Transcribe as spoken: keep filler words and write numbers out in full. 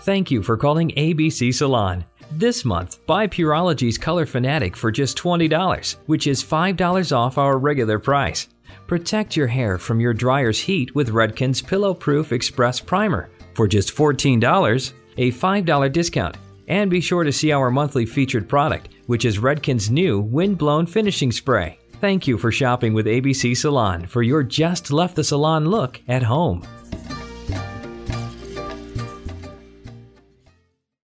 Thank you for calling A B C Salon. This month, buy Pureology's Color Fanatic for just twenty dollars, which is five dollars off our regular price. Protect your hair from your dryer's heat with Redken's Pillow Proof Express Primer for just fourteen dollars, a five dollars discount. And be sure to see our monthly featured product, which is Redken's new Windblown Finishing Spray. Thank you for shopping with A B C Salon for your just left the salon look at home.